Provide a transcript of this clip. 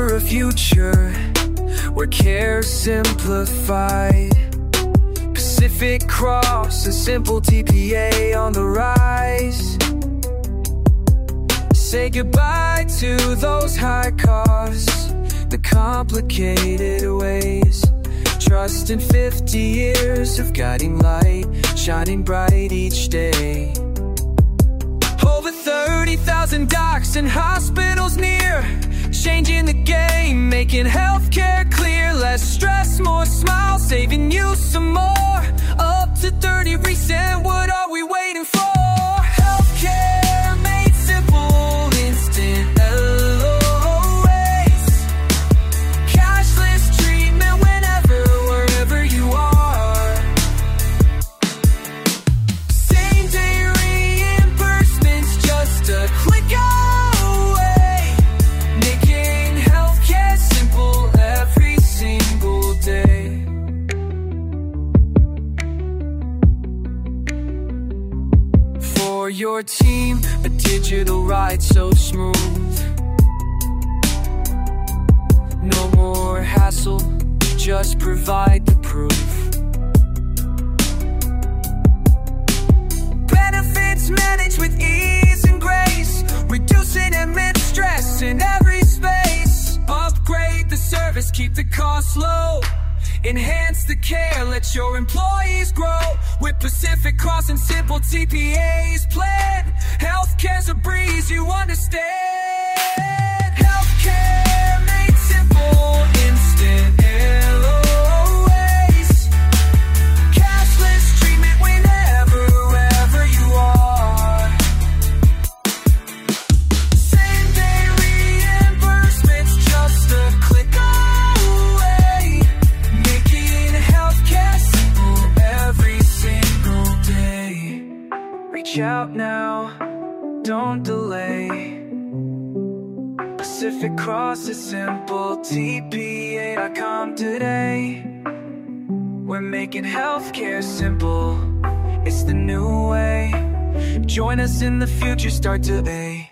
for a future where care's simplified. Pacific Cross, a simple TPA on the rise. Say goodbye to those high costs, the complicated ways. Trust in 50 years of guiding light, shining bright each day. Over 30,000 docs and hospitals near, changing the game, making healthcare clear. Less stress, more smiles, saving you some more. Up to 30 recent, what are we waiting for? Healthcare made simple, instant LOAs. Cashless treatment whenever, wherever you are. Same day reimbursements, just a click away. Making healthcare simple every single day. For your team, a digital ride so smooth. No more hassle, just provide the proof. Benefits managed with ease and grace, reducing admin stress in every space. Upgrade the service, keep the costs low. Enhance the care, let your employees grow. With Pacific Cross and simple TPA's plan, healthcare's a breeze, you understand. Healthcare made simple, instant LOAs. Cashless treatment whenever, wherever you are. Same day reimbursements, just a click away. Making healthcare simple every single day. Reach out now, don't delay. Pacific Cross is simple, TPA.com today. We're making healthcare simple, it's the new way. Join us in the future, start today.